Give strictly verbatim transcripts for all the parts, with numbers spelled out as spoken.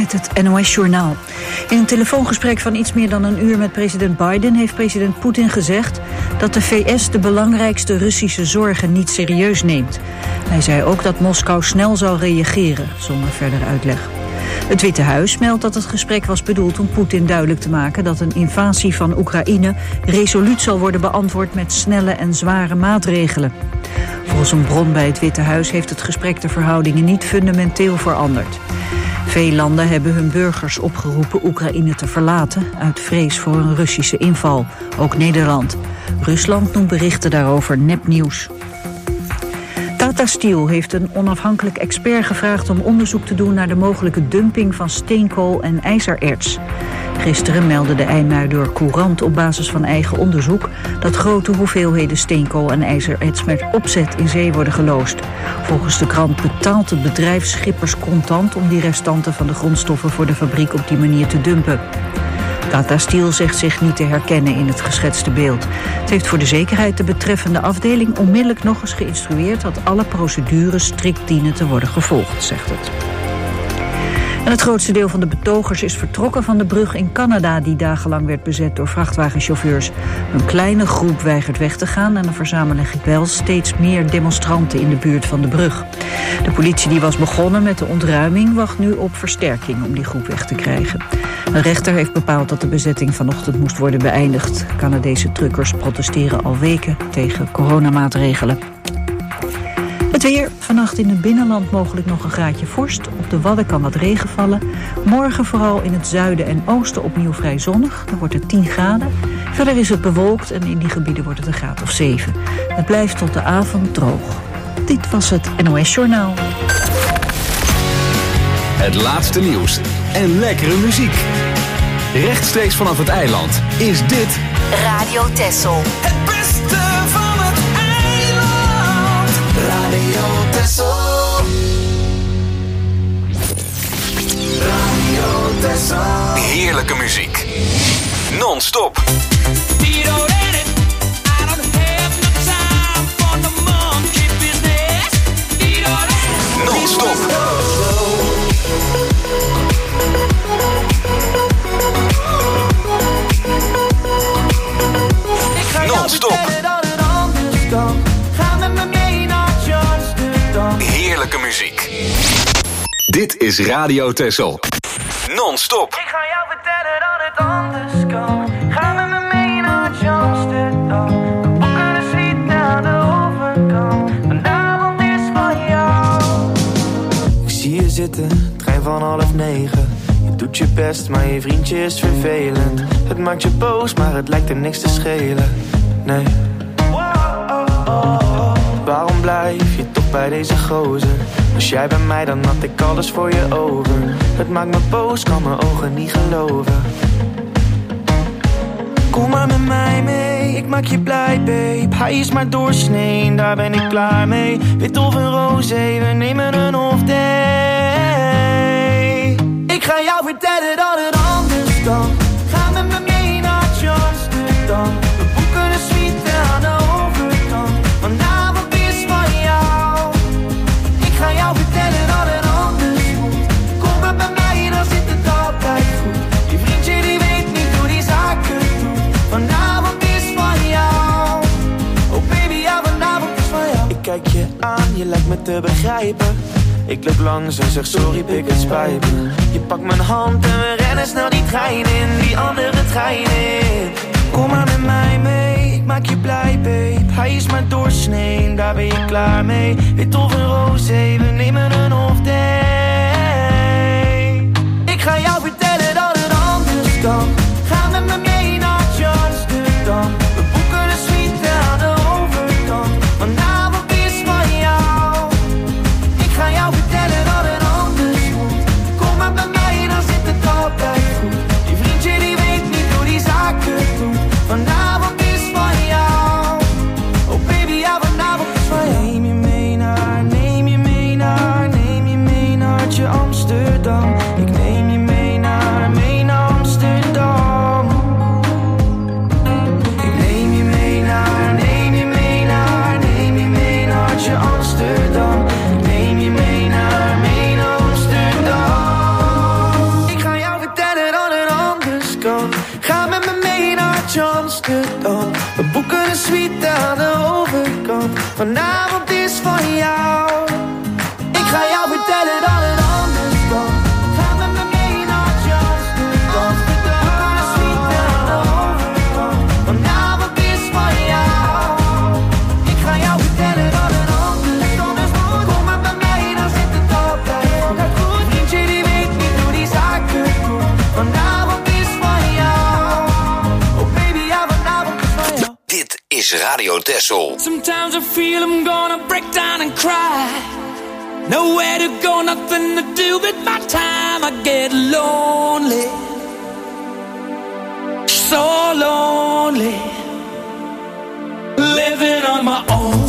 met het N O S-journaal. In een telefoongesprek van iets meer dan een uur met president Biden heeft president Poetin gezegd dat de V S de belangrijkste Russische zorgen niet serieus neemt. Hij zei ook dat Moskou snel zal reageren, zonder verder uitleg. Het Witte Huis meldt dat het gesprek was bedoeld om Poetin duidelijk te maken dat een invasie van Oekraïne resoluut zal worden beantwoord met snelle en zware maatregelen. Volgens een bron bij het Witte Huis heeft het gesprek de verhoudingen niet fundamenteel veranderd. Veel landen hebben hun burgers opgeroepen Oekraïne te verlaten uit vrees voor een Russische inval, ook Nederland. Rusland noemt berichten daarover nepnieuws. Tata Steel heeft een onafhankelijk expert gevraagd om onderzoek te doen naar de mogelijke dumping van steenkool en ijzererts. Gisteren meldde de IJmuider Courant op basis van eigen onderzoek dat grote hoeveelheden steenkool en ijzererts met opzet in zee worden geloosd. Volgens de krant betaalt het bedrijf schippers contant om die restanten van de grondstoffen voor de fabriek op die manier te dumpen. Tata Steel zegt zich niet te herkennen in het geschetste beeld. Het heeft voor de zekerheid de betreffende afdeling onmiddellijk nog eens geïnstrueerd dat alle procedures strikt dienen te worden gevolgd, zegt het. En het grootste deel van de betogers is vertrokken van de brug in Canada die dagenlang werd bezet door vrachtwagenchauffeurs. Een kleine groep weigert weg te gaan en er verzamelen zich wel steeds meer demonstranten in de buurt van de brug. De politie die was begonnen met de ontruiming wacht nu op versterking om die groep weg te krijgen. Een rechter heeft bepaald dat de bezetting vanochtend moest worden beëindigd. Canadese truckers protesteren al weken tegen coronamaatregelen. Het weer, vannacht in het binnenland mogelijk nog een graadje vorst. Op de Wadden kan wat regen vallen. Morgen vooral in het zuiden en oosten opnieuw vrij zonnig. Dan wordt het tien graden. Verder is het bewolkt en in die gebieden wordt het een graad of zeven. Het blijft tot de avond droog. Dit was het N O S-journaal. Het laatste nieuws en lekkere muziek. Rechtstreeks vanaf het eiland is dit Radio Texel. Het beste van het eiland. Radio Texel. Radio Texel. heerlijke muziek. Non-stop. Non-stop. Non-stop. Heerlijke muziek. Dit is Radio Texel. Non-stop. Ik ga jou vertellen dat het anders kan. Ga met me mee naar Amsterdam. We boeken een suite naar de overkant. Vanavond is van jou. Ik zie je zitten, trein van half negen. Je doet je best, maar je vriendje is vervelend. Het maakt je boos, maar het lijkt er niks te schelen. Nee. Waarom blijf je toch bij deze gozer? Was jij bij mij, dan had ik alles voor je over. Het maakt me boos, kan mijn ogen niet geloven. Kom maar met mij mee, ik maak je blij, babe. Hij is maar doorsnee, daar ben ik klaar mee. Wit of een roze, we nemen een off day. Ik ga jou vertellen dat het anders kan. Ga met me mee naar Amsterdam. We boeken een suite aan de overkant. Vanavond is van jou. Ik ga jou vertellen dat het anders moet. Kom maar bij mij, dan zit het altijd goed. Je vriendje die weet niet hoe die zaken doet. Vanavond is van jou. Oh baby, ja, vanavond is van jou. Ik kijk je aan, je lijkt me te begrijpen. Ik loop langs en zeg sorry, pik, het spijt me. Je pakt mijn hand en we rennen snel die trein in. Die andere trein in. Kom maar met mij mee, ik maak je blij, babe. Hij is maar doorsnee, daar ben je klaar mee. Wit of een roze, we nemen een off day. Ik ga jou vertellen dat het anders kan. Ga met me mee naar Amsterdam. We boeken een suite aan de overkant. Vanavond is van jou. Ik ga jou vertellen dat het anders moet. Kom maar bij mij, dan zit het altijd goed. Je vriendje die weet niet hoe die zaken doet. Vanavond is van jou. Oh baby, ja, vanavond is van jou. Neem je mee naar, neem je mee naar, neem je mee naar naar Amsterdam. We boeken een suite aan de overkant. Vanavond is van jou. Ik ga jou vertellen dat het anders kan. Ga met me mee naar Amsterdam. We boeken een suite aan de overkant. Vanavond is van jou. Ik ga jou vertellen dat het anders kan. Kom met me mee, dan zit het altijd goed. Vriendje die weet niet hoe die zaken doen. Vanavond is van jou. Oh baby, ja, vanavond is van jou. Dit is Radio Texel. Sometimes I feel I'm gonna break down and cry. Nowhere to go, nothing to do with my time. I get lonely, so lonely, living on my own.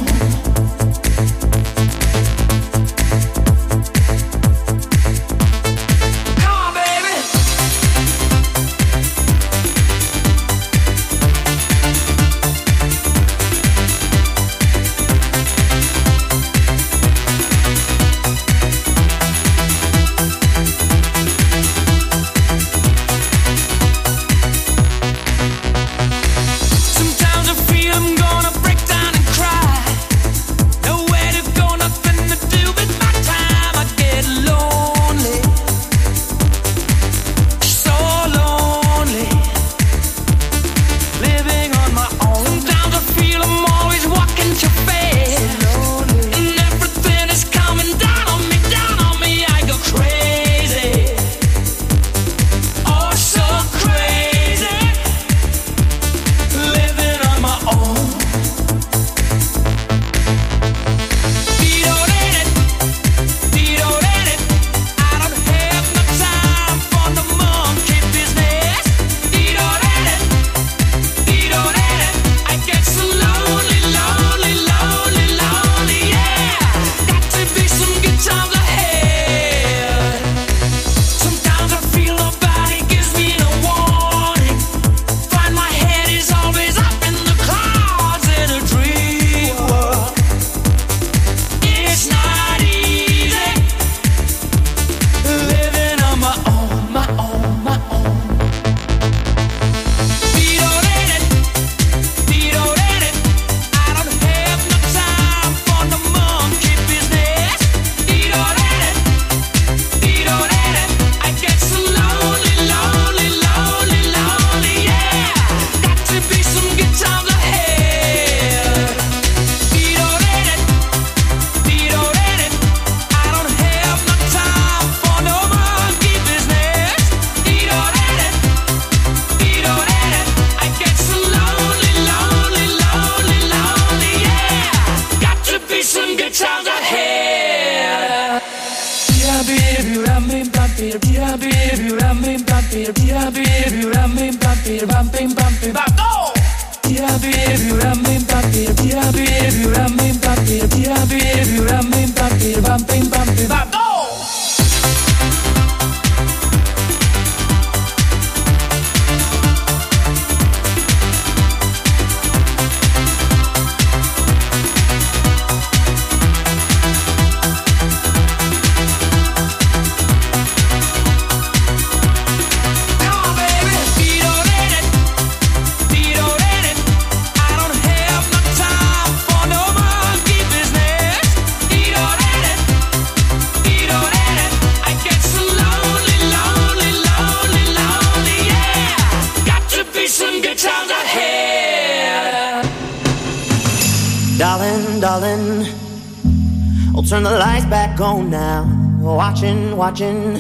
Turn the lights back on now. Watching, watching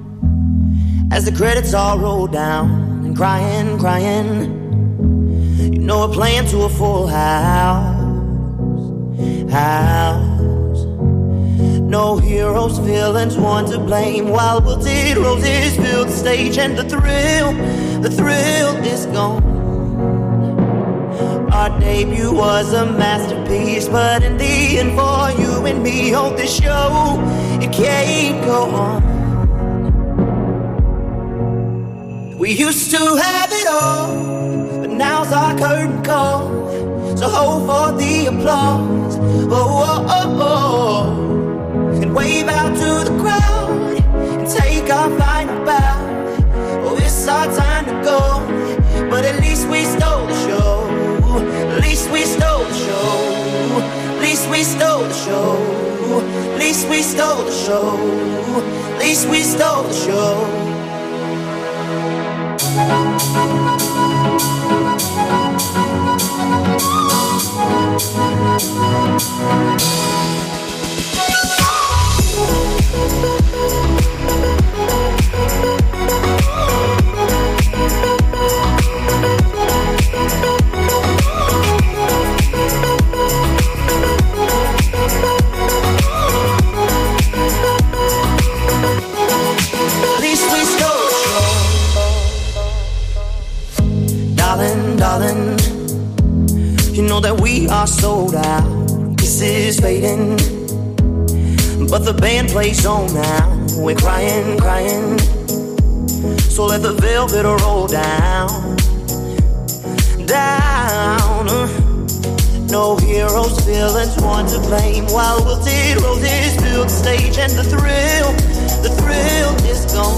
as the credits all roll down. And crying, crying. You know we're playing to a full house. House. No heroes, villains, one to blame. While wilted roses fill the stage. And the thrill, the thrill is gone. Our debut was a masterpiece, but in the end for you and me on this show, it can't go on. We used to have it all, but now's our curtain call. So hold for the applause, oh, oh, oh, oh. And wave out to the crowd, and take our final bow. Oh, it's our time to go, but at least we stole least we stole the show. At least we stole the show. Darling, you know that we are sold out. This is fading, but the band plays on now. We're crying, crying, so let the velvet roll down, down. No heroes, villains, one to blame. While wilted roses fill the stage, and the thrill, the thrill is gone.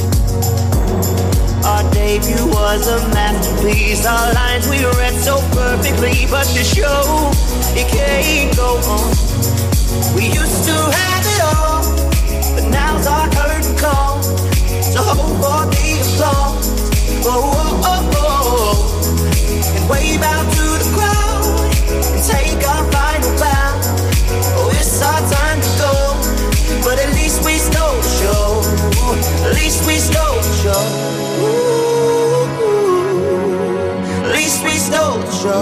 Our debut was a masterpiece. Our lines we read so perfectly, but the show, it can't go on. We used to have it all, but now's our curtain call. So hold for the applause, oh, oh, oh, oh, and wave out to the crowd and take our final bow. Oh, it's our time to go, but at least we stole the show. At least we stole the show. Ooh, at least we stole the show.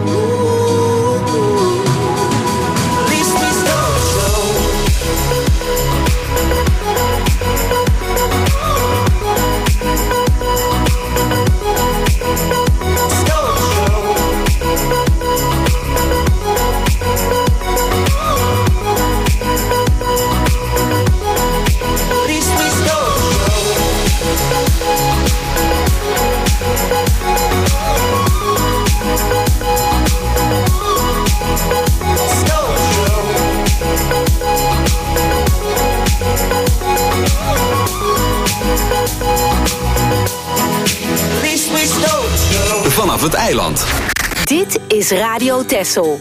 Ooh, at least we stole the show. Stole the show. At least we stole the Vanaf het eiland. Dit is Radio Texel.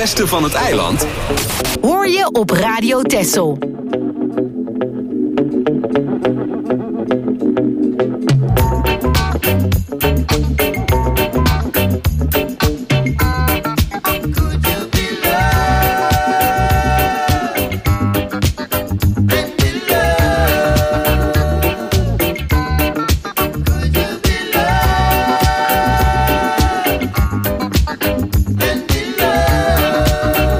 beste van het eiland? Hoor je op Radio Texel.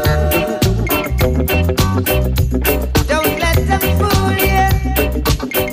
Don't let them fool you.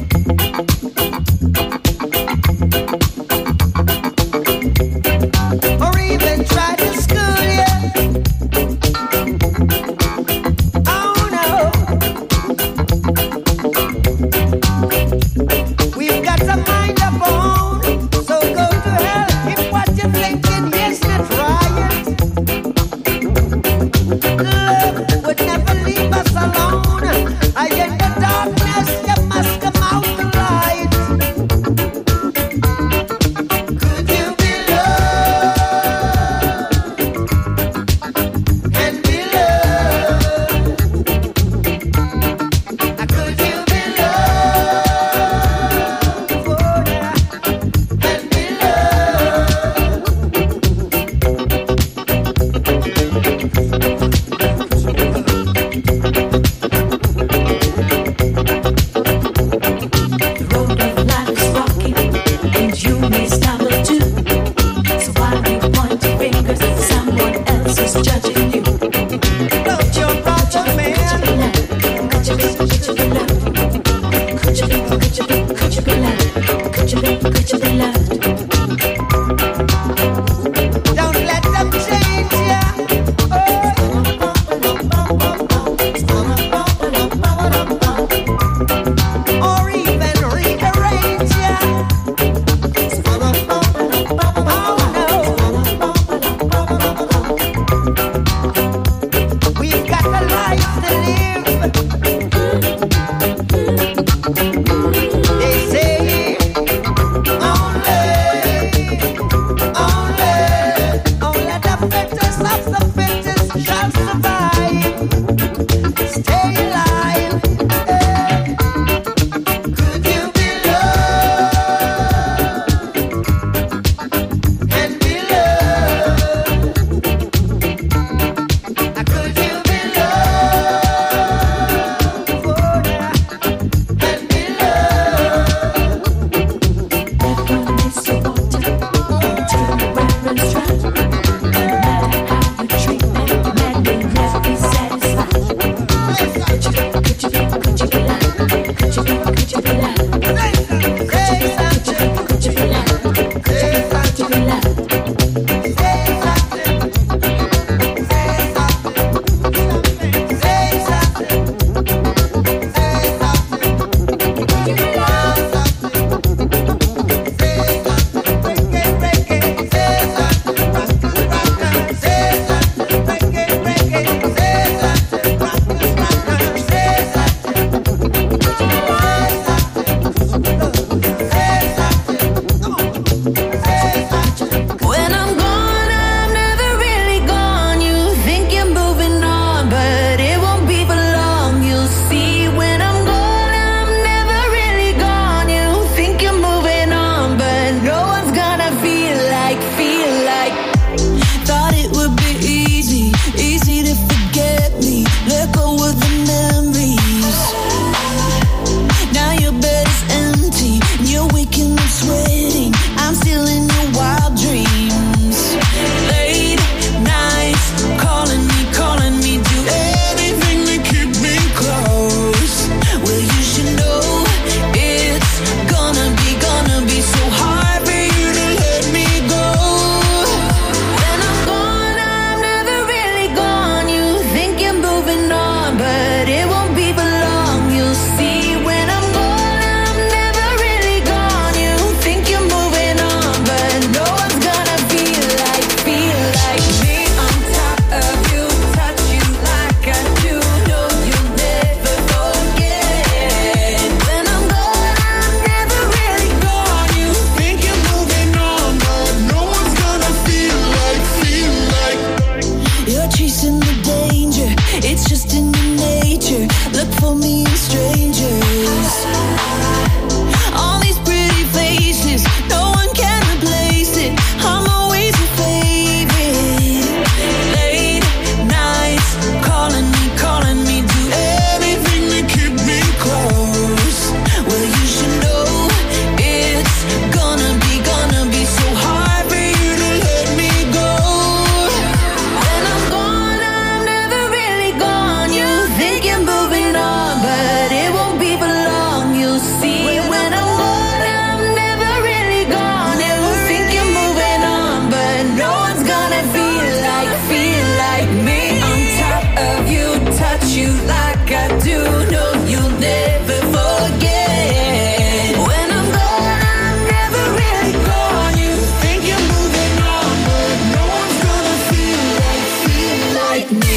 just in your nature. Look for me in strangers. All these pretty faces, no one can replace it. I'm always your favorite. Late nights, calling me, calling me, do anything to keep me close. Well, you should know it's gonna be, gonna be so hard for you to let me go. When I'm gone, I'm never really gone. You think you're moving on, but it won't be for long. You'll see. When I'm gone, I'm never really gone. You think you're moving on, but no one's gonna feel like, feel like me. On top of you, touch you like I do. No, you'll never forget. When I'm gone, I'm never really gone. You think you're moving on, but no one's gonna feel like, feel like me.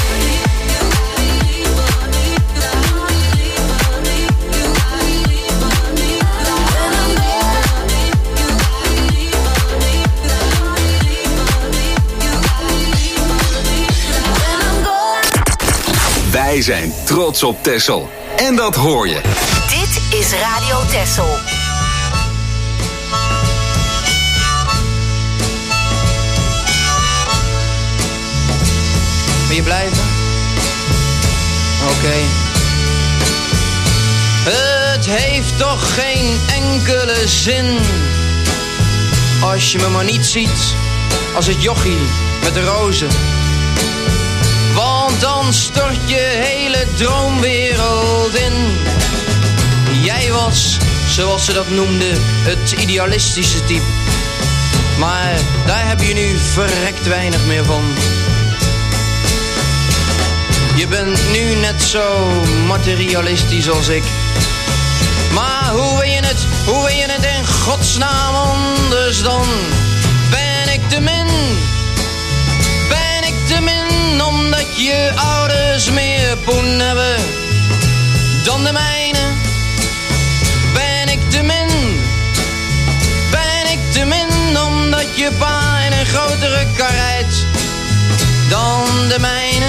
Wij zijn trots op Texel. En dat hoor je. Dit is Radio Texel. Wil je blijven? Oké. Het heeft toch geen enkele zin als je me maar niet ziet als het jochie met de rozen. Want dan stort je hele droomwereld in. Jij was, zoals ze dat noemden, het idealistische type. Maar daar heb je nu verrekt weinig meer van. Je bent nu net zo materialistisch als ik. Maar hoe wil je het, hoe wil je het in godsnaam anders dan? Ben ik te min? Ben ik te min omdat je ouders meer poen hebben dan de mijne? Ben ik te min? Ben ik te min omdat je pa in een grotere kar rijdt dan de mijne?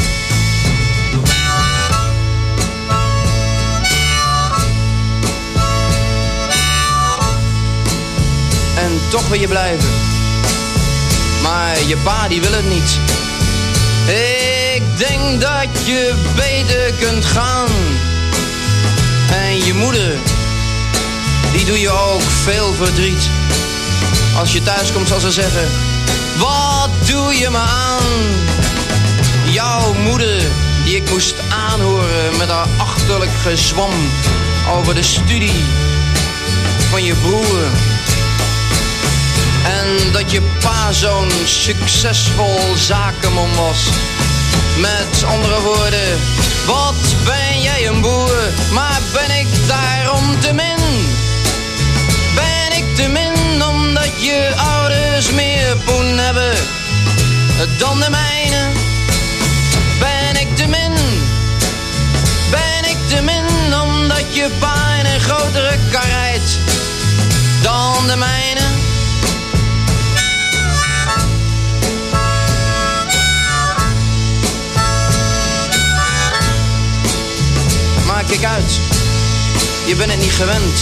En toch wil je blijven. Maar je pa die wil het niet. Ik denk dat je beter kunt gaan. En je moeder, die doe je ook veel verdriet. Als je thuis komt zal ze zeggen: wat doe je me aan? Jouw moeder, die ik moest aanhoren met haar achterlijk gezwam over de studie van je broer. En dat je pa zo'n succesvol zakenman was. Met andere woorden, wat ben jij een boer, maar ben ik daarom te min? Ben ik te min omdat je ouders meer poen hebben dan de mijne? Ben ik te min? Ben ik te min omdat je pa in een grotere kar rijdt dan de mijne? Maar kijk uit, je bent het niet gewend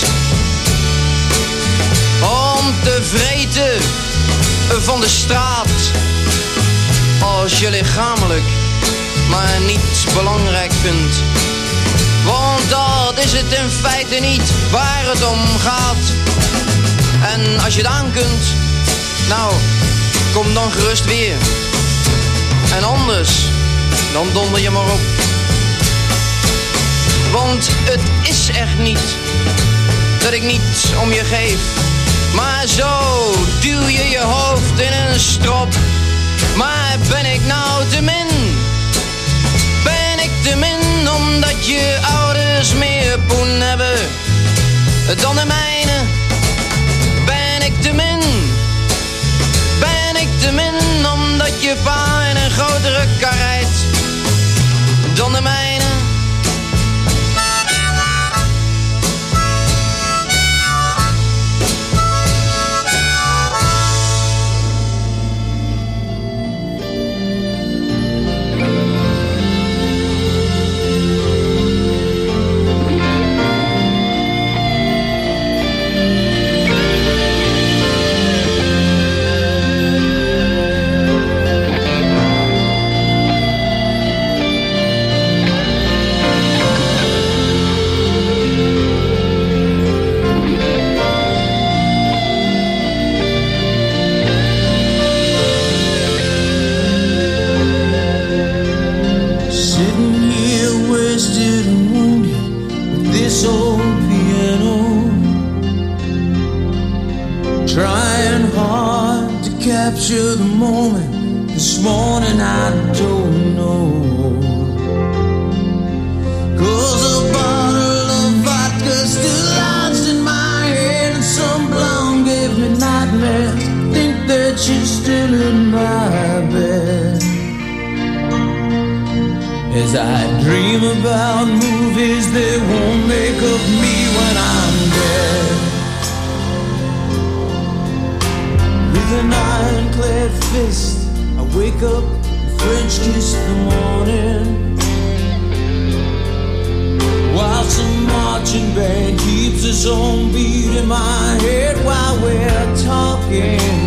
om te vreten van de straat als je lichamelijk maar niet belangrijk vindt. Want dat is het in feite niet waar het om gaat. En als je het aan kunt, nou, kom dan gerust weer. En anders, dan donder je maar op. Want het is echt niet dat ik niet om je geef. Maar zo duw je je hoofd in een strop. Maar ben ik nou te min? Ben ik te min omdat je ouders meer poen hebben dan de mijne? Ben ik te min? Ben ik te min omdat je pa in een grotere kar rijdt dan de mijne? to the moment. This morning I don't know. Cause a bottle of vodka still lodged in my head, and some blonde gave me nightmares. Think that she's still in my bed. As I dream about movies they won't make of me when I'm dead. With an ironclad fist I wake up and French kiss the morning, while some marching band keeps its own beat in my head while we're talking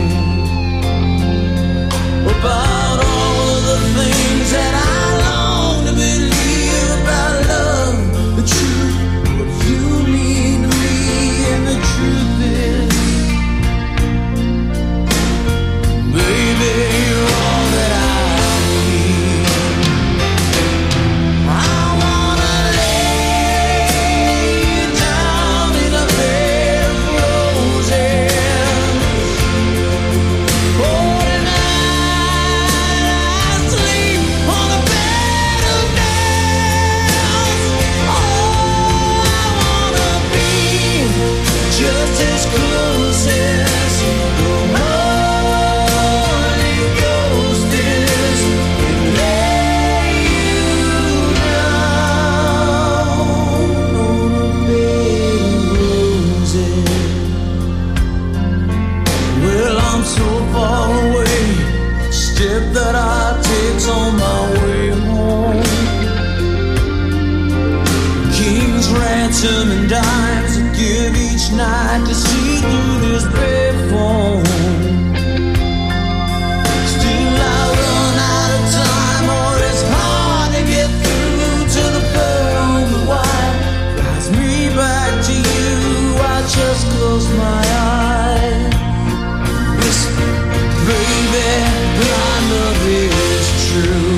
about all of the things that I long to believe about love, the truth, what you mean to me, and the truth is, baby, you're all that I need. I wanna lay you down in a bed of roses. Oh, just as close as the Holy Ghost is, and lay you down on a bed of roses. Well, I'm so far away, step that I take's on my way home. King's ransom and dimes I give each night to see through this payphone. Still I run out of time, or it's hard to get through to the pearl on the wire. Drives me back to you, I just close my eyes. Whisper, baby, I love is true.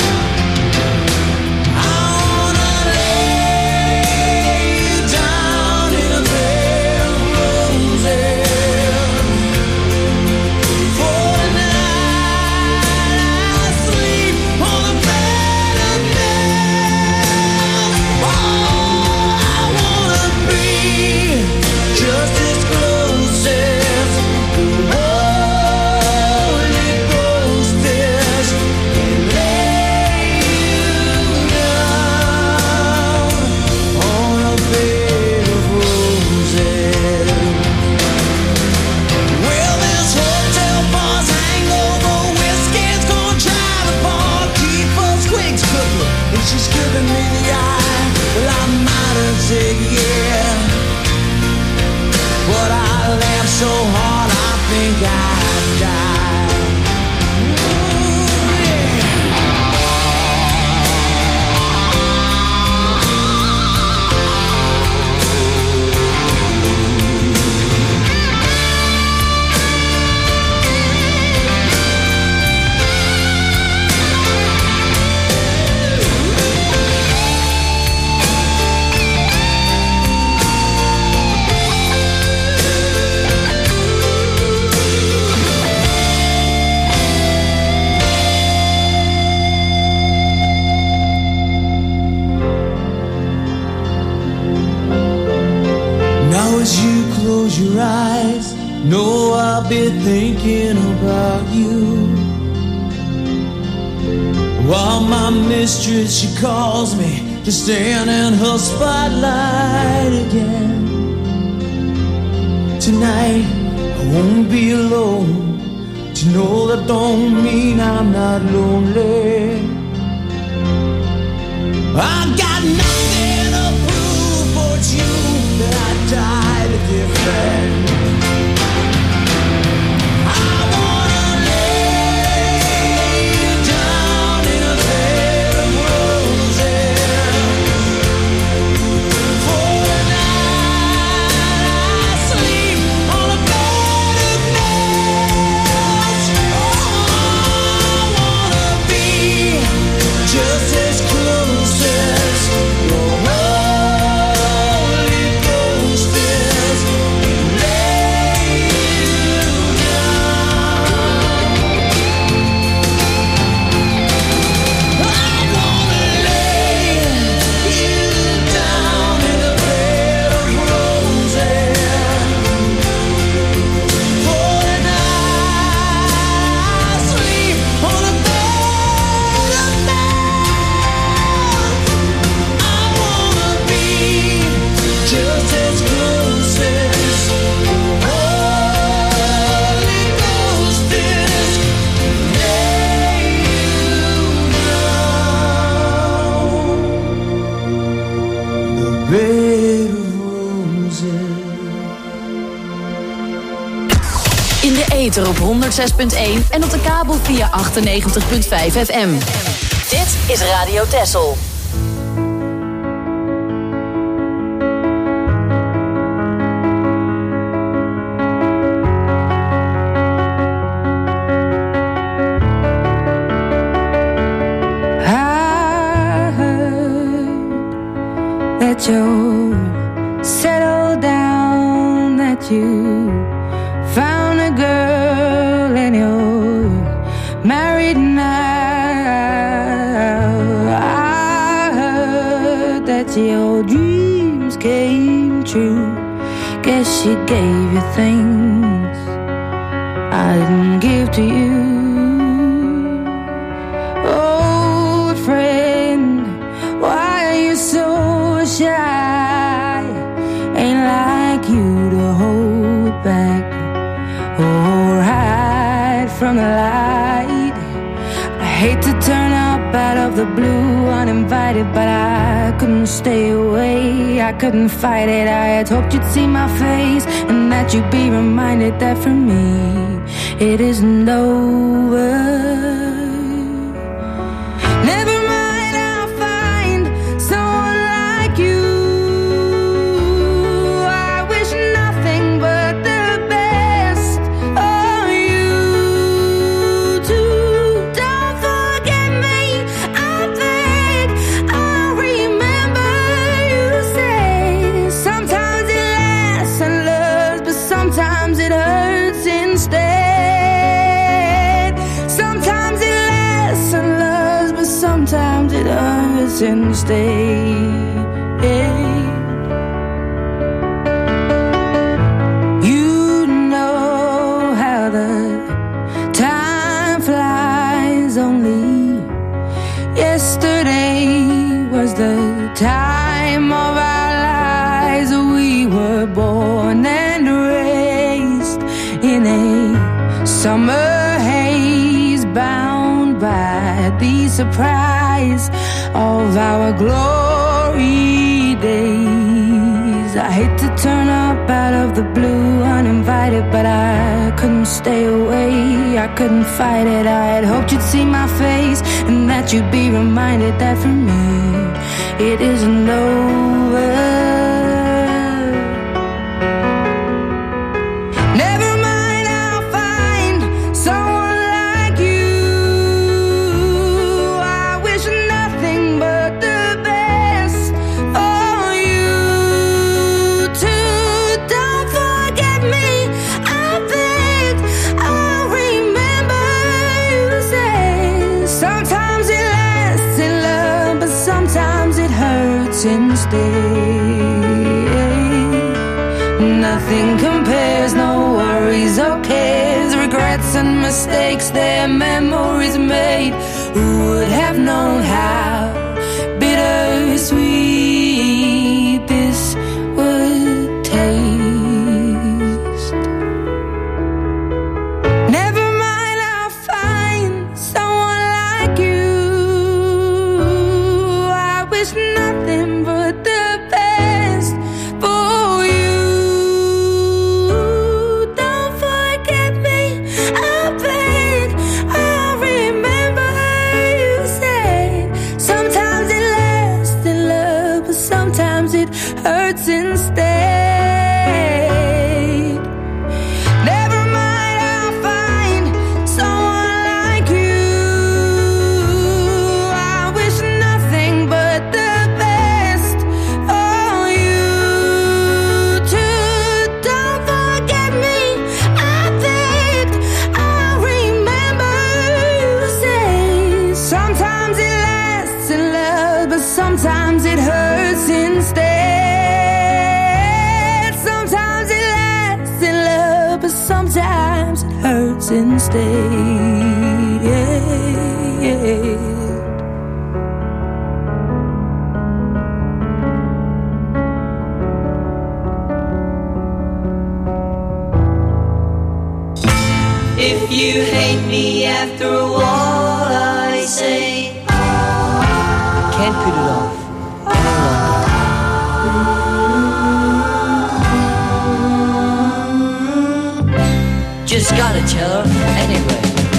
She's giving me the eye. Well, I might have said yeah, but I laughed so hard I think I'd die. Ooh, yeah. As you close your eyes, know I'll be thinking about you. While my mistress, she calls me to stand in her spotlight again. Tonight, I won't be alone. To know that don't mean I'm not lonely. I got nothing to prove for you that I died a different. I wanna lay you down in a bed of roses. For the night I sleep on a bed of nails. Oh, I wanna be just as close as your Holy Ghost is. ether op honderd zes punt één en op de kabel via achtennegentig punt vijf F M. Dit is Radio Texel. That you settled down, that you found a girl and you're married now. I heard that your dreams came true. Guess she gave you things I didn't give to you. Old friend, why are you so shy? Ain't like you to hold back or hide from the light. I hate to turn up out of the blue uninvited, but I couldn't stay away, I couldn't fight it. I had hoped you'd see my face and that you'd be reminded that for me it isn't over. And stay. You know how the time flies. Only yesterday was the time of our lives. We were born and raised in a summer haze, bound by the surprise of our glory days. I hate to turn up out of the blue uninvited, but I couldn't stay away, I couldn't fight it. I had hoped you'd see my face and that you'd be reminded that for me it isn't over. Nothing compares, no worries or cares, regrets and mistakes, their memories made. Who would have known how bittersweet this would taste? Never mind, I'll find someone like you. I wish nothing but the hurts instead. Never mind, I'll find someone like you. I wish nothing but the best for you too. Don't forget me, I begged. I remember you say sometimes it lasts in love, but sometimes it hurts instead. Sometimes it hurts instead. Yeah, yeah. If you hate me after all I say, I can't put it off. Just just gotta tell her anyway.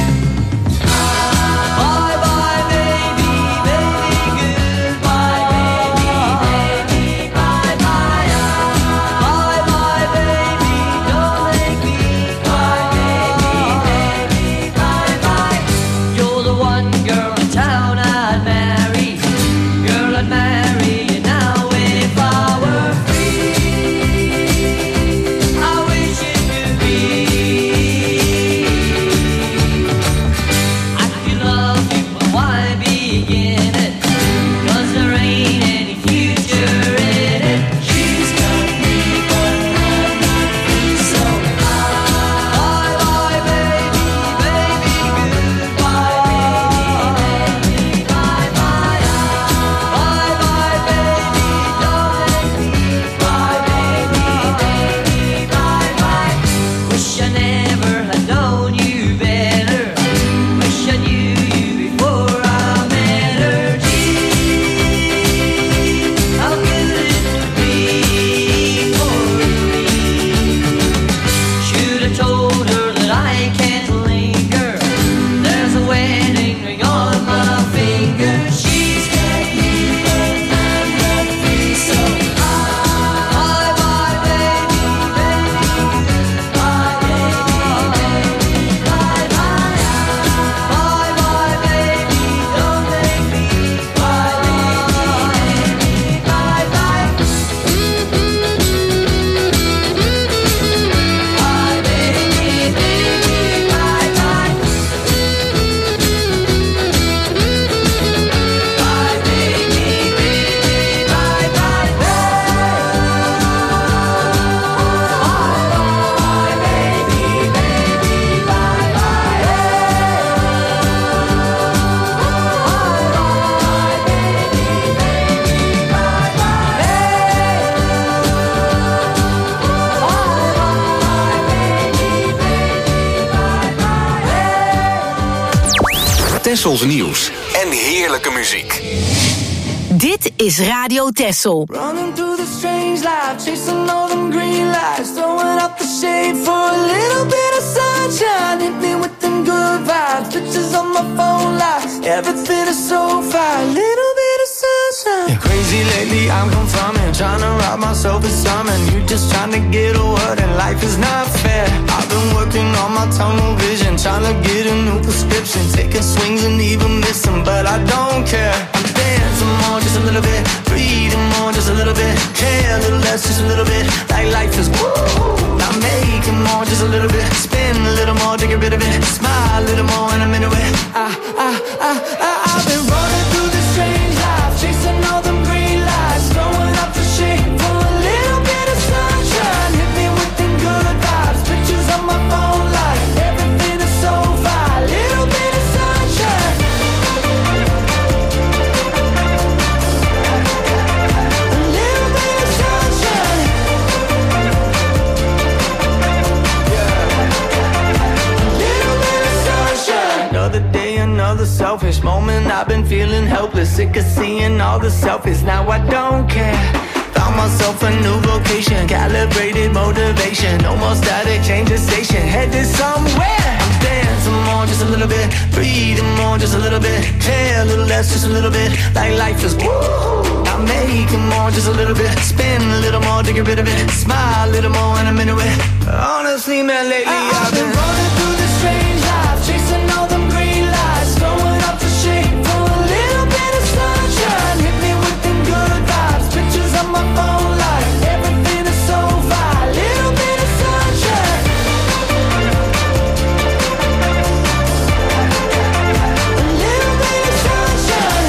Tessels nieuws en heerlijke muziek. Dit is Radio Tessel. Running through the strange life, chasing all them green lights, throwing up the shade for a little bit of sunshine. Hit me with them good vibes, pictures on my phone lights. Everything is so fine, little bit of sunshine. Yeah, crazy lately, I'm confirming, trying to rob myself of something. You just trying to get a word, and life is not fair. I've been working on my tunnel vision, trying to get a new prescription, taking swings and even missing, but I don't care. I'm dancing more, just a little bit, breathing more, just a little bit, care a little less, just a little bit, like life is woo. Not making more, just a little bit, spin a little more to get rid of it, smile a little more and I'm into it. I, I, I, I, I've been running through this strange life, chasing all them green lights, throwing up the shade for a little bit of sunshine. Hit me with them good vibes, pictures on my phone light, everything is so fine, little bit of sunshine. A little bit of sunshine. Another day, another selfish moment. I've been feeling helpless, sick of seeing all the selfies. Now I don't care. Found myself a new vocation, calibrated motivation. No more static, change the station, headed somewhere. I'm dancing more, just a little bit, breathing more, just a little bit, care a little less, just a little bit, like life is woo. I'm making more, just a little bit, spin a little more to get rid of it, smile a little more and I'm into it. Honestly, man, lately I, I've been running through this strange life, chasing all them green lights, throwing up the shade for a little bit of sunshine. Hit me with them good vibes, pictures on my phone light, everything is so fine, little bit of sunshine. A little bit of sunshine.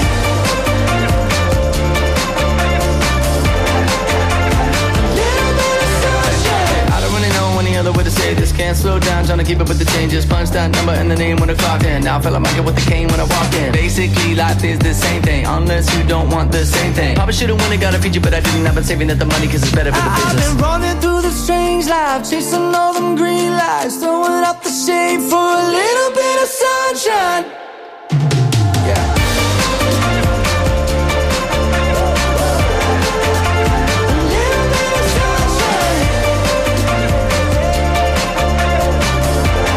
A little bit of sunshine. I don't really know any other way to say this. Can't slow down, trying to keep up with the changes. Punch that number and the name when I clock in. Now I feel like Michael with the cane when I walk in. Basically, life is the same thing, unless you don't want the same thing. Probably should've won it, got a feature, but I didn't. I've been saving up the money cause it's better for the business. I've been running through the strange life, chasing all them green lights, throwing up the shade for a little bit of sunshine. Yeah. A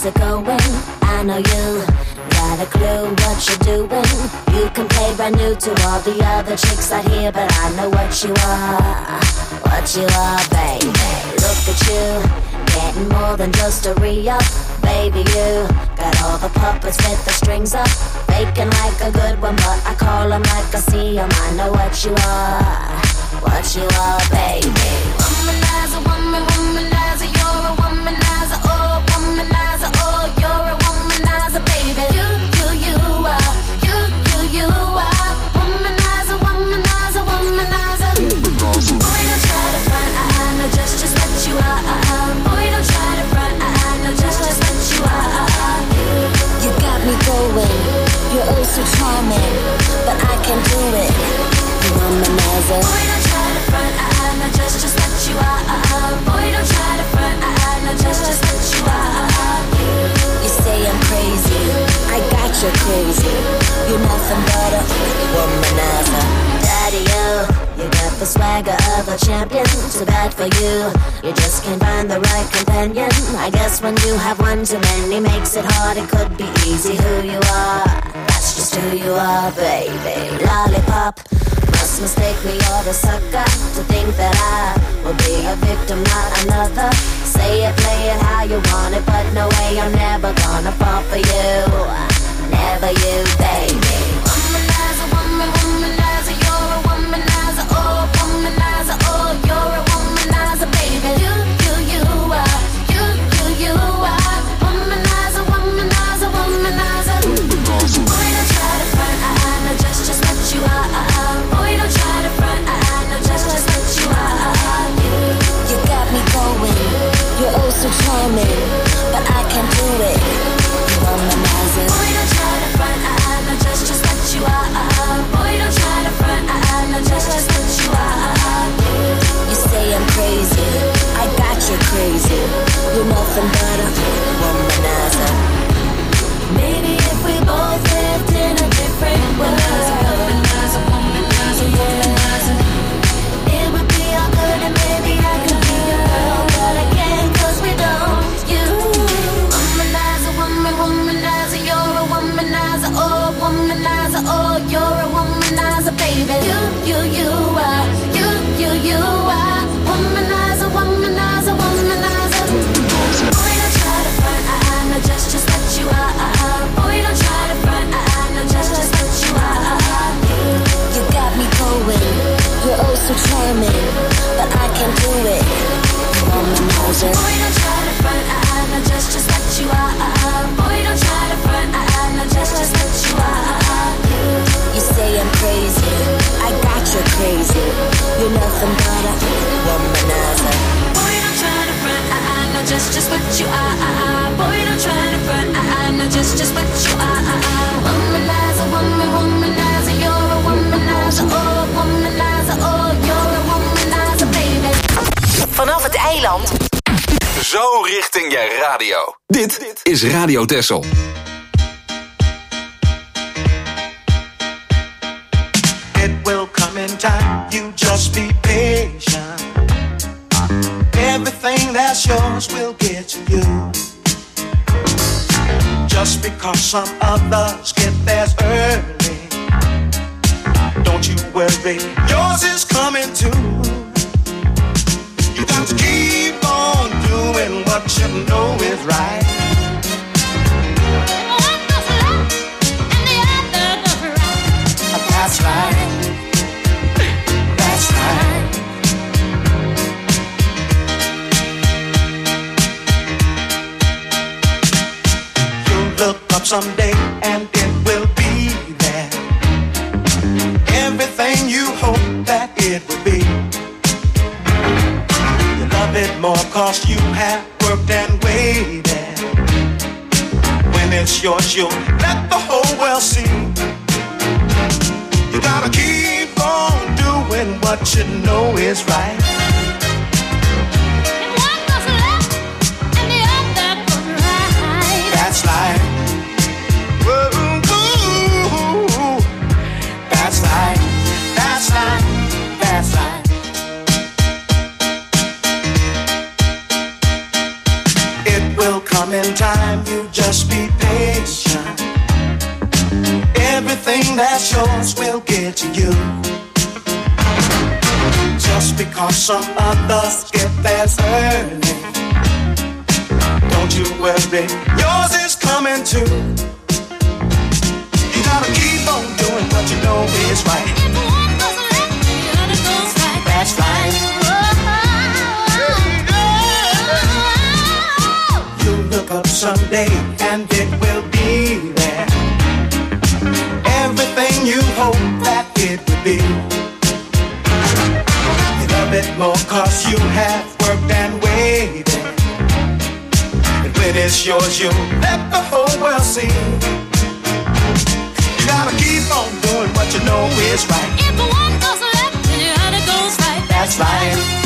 how's it going? I know you got a clue what you're doing. You can play brand new to all the other chicks out here, but I know what you are, what you are, baby. Look at you, getting more than just a re-up. Baby, you got all the puppets with the strings up, faking like a good one, but I call them like I see them. I know what you are, what you are, baby. Womanizer, woman, womanizer, you're a womanizer, oh, womanizer, oh, you're a womanizer, baby. You, you, you are, you, you, you are, womanizer, womanizer, womanizer. Boy, don't try to front, I, I know just, just what you are. Boy, don't try to front, I, I know just, just what you are. You got me going, you're oh so charming, but I can do it, you womanizer. Boy, don't try to front, I, I know just, just what you are. Boy, don't try to front, I, I know just, just what you are. You say I'm crazy, I got you crazy. You're nothing but a womanizer. Daddy, you, you got the swagger of a champion. Too bad for you, you just can't find the right companion. I guess when you have one too many makes it hard. It could be easy who you are, that's just who you are, baby. Lollipop, must mistake me or a sucker to think that I will be a victim, not another. Say it, play it how you want it, but no way, I'm never gonna fall for you. Never you, baby. Womanizer, woman, womanizer, you're a womanizer, oh, womanizer, oh, you're a womanizer, baby. You, you, you are, you, you, you are, womanizer, womanizer, womanizer. Boy, don't try to front, I, I know just, just what you are. Boy, don't try to front, I, I know just, just what you are. You got me going, you're oh so charming, but I can't do it, you womanizer. Boy, don't try to front, I, I know just, just what you are. Boy, don't try to front, I, I know just, just what you are. You say I'm crazy, I got you crazy. You're nothing but a womanizer. Maybe if we both lived in a different world, womanizer, womanizer, womanizer, it would be all good and maybe I could be your girl, but I can't 'cause we don't. You, womanizer, woman, womanizer, you're a womanizer, oh, womanizer, oh, you're a womanizer, baby. You, you, you are, you, you, you are, womanizer, womanizer, womanizer. Boy, don't try to front, I, I know just, just what you are. Boy, don't try to front, I, I know just, just what you are. You got me going, you're oh so charming, but I can't do it, you womanizer. Boy, don't try to front, I, I know just, just what you are. Boy, don't try to front, I, I know just, just what you are. You say I'm crazy, I got you crazy. You're nothing but a womanizer. Boy, don't try to front, I, I know just, just what you are. Boy, don't try to front, I, I know just, just what you are. Womanizer, woman, womanizer, you're a womanizer, oh, womanizer, oh, you're a womanizer, baby. Vanaf het eiland. Zo richting je radio. Dit is Radio Texel. It will come in time, you just be patient. Everything that's yours will get to you. Just because some others get theirs early, don't you worry, yours is coming too. You got to keep on doing what you know is right. One goes left and the other goes right. That's right. That's right. You'll look up someday and it will be there. Everything you hope that it will be. You love it more 'cause you have worked and waited. When it's yours, you'll let the whole world see. You gotta keep on doing what you know is right. One goes left and the other goes right. That's right. Whoa, ooh, that's right. That's right. That's right. It will come in time. You Everything that's yours will get to you. Just because some others get theirs early, don't you worry, yours is coming too. You gotta keep on doing what you know is right. If one goes left, the other goes right. That's right. You look up someday and it will be there. Everything you hope that it would be. You love it more cause you have worked and waited. And when it's yours, you let the whole world see. You gotta keep on doing what you know is right. If the one goes left, then the other goes right. That's right.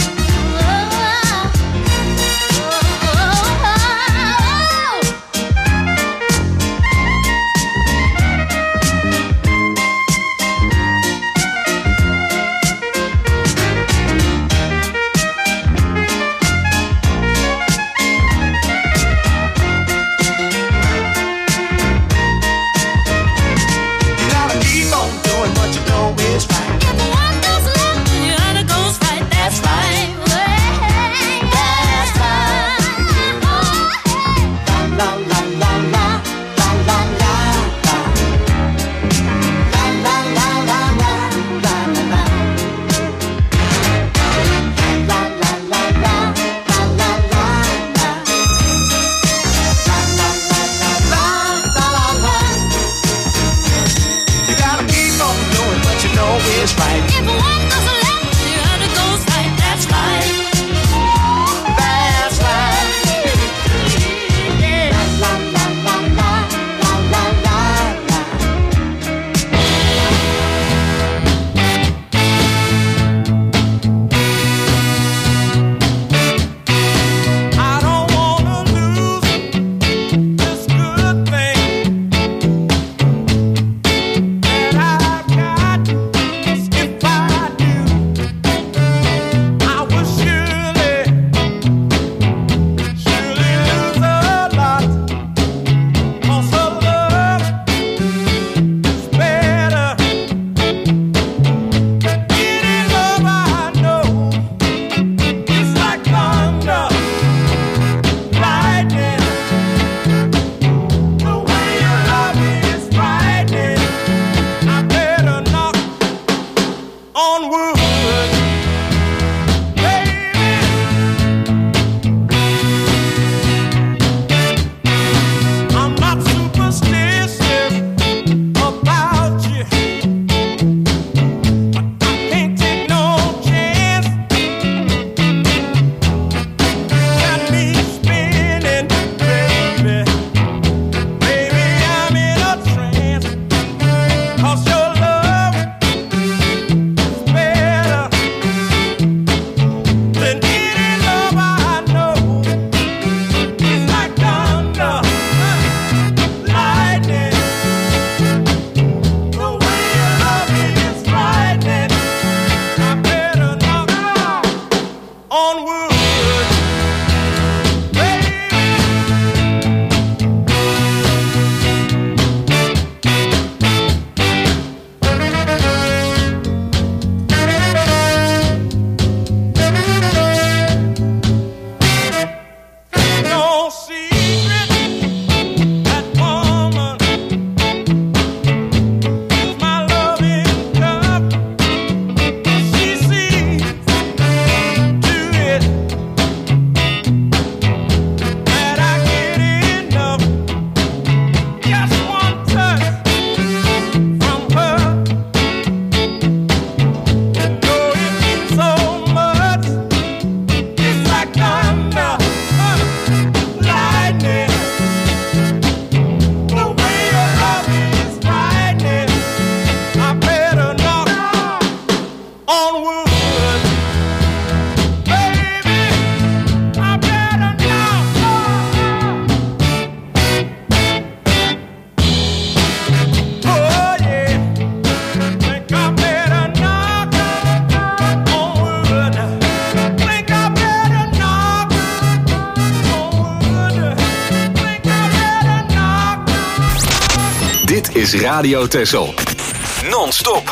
Dit is Radio Texel. Non-stop.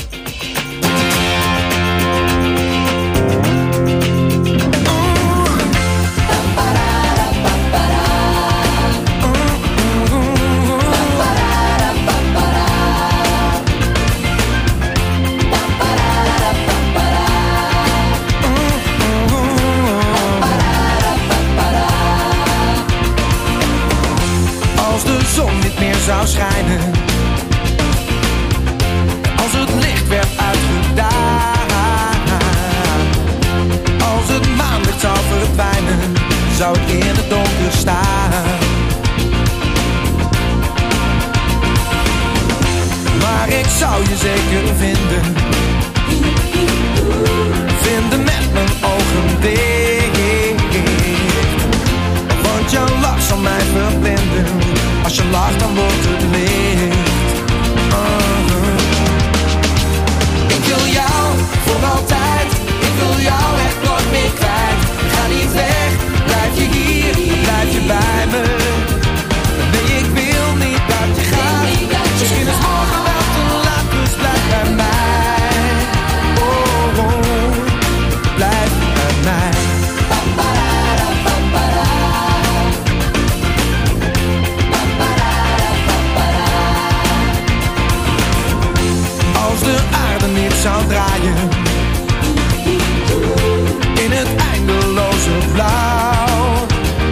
Als de zon niet meer zou schijnen, als het licht werd uitgedaan, als het maanlicht zou verdwijnen, zou ik in het donker staan. Maar ik zou je zeker vinden, vinden met mijn ogen dicht. Want jouw lach zal mij verblinden, als je lacht dan wordt het licht. Uh-huh. Ik wil jou voor altijd, ik wil jou echt nooit meer kwijt. Ga niet weg, blijf je hier, blijf je bij me. Nee, ik wil niet dat je gaat, misschien is morgen wel te laat, dus blijf bij mij. Oh, oh, blijf bij mij. Als de aarde niet zou draaien in het eindeloze blauw,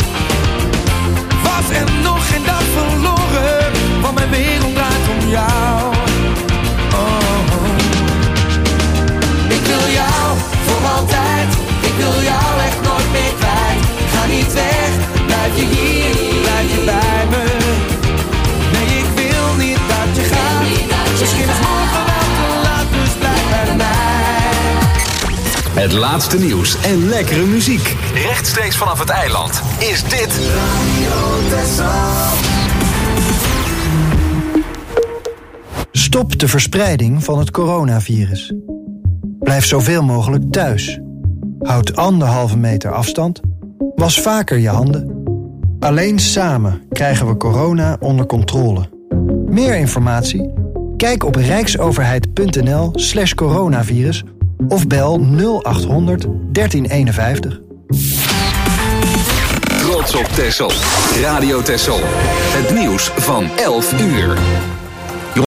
was er nog geen dag verloren, want mijn wereld draait om jou. Oh. Ik wil jou voor altijd, ik wil jou echt nooit meer kwijt. Ga niet weg, blijf je hier, blijf je bij me. Nee, ik wil niet dat je gaat, misschien is morgen wel te laat, dus blijf bij mij. Het laatste nieuws en lekkere muziek. Rechtstreeks vanaf het eiland is dit Radio Texel. Stop de verspreiding van het coronavirus. Blijf zoveel mogelijk thuis. Houd anderhalve meter afstand. Was vaker je handen. Alleen samen krijgen we corona onder controle. Meer informatie? Kijk op rijksoverheid.nl slash coronavirus of bel nul acht honderd dertien eenenvijftig. Trots op Texel. Radio Texel. Het nieuws van elf uur.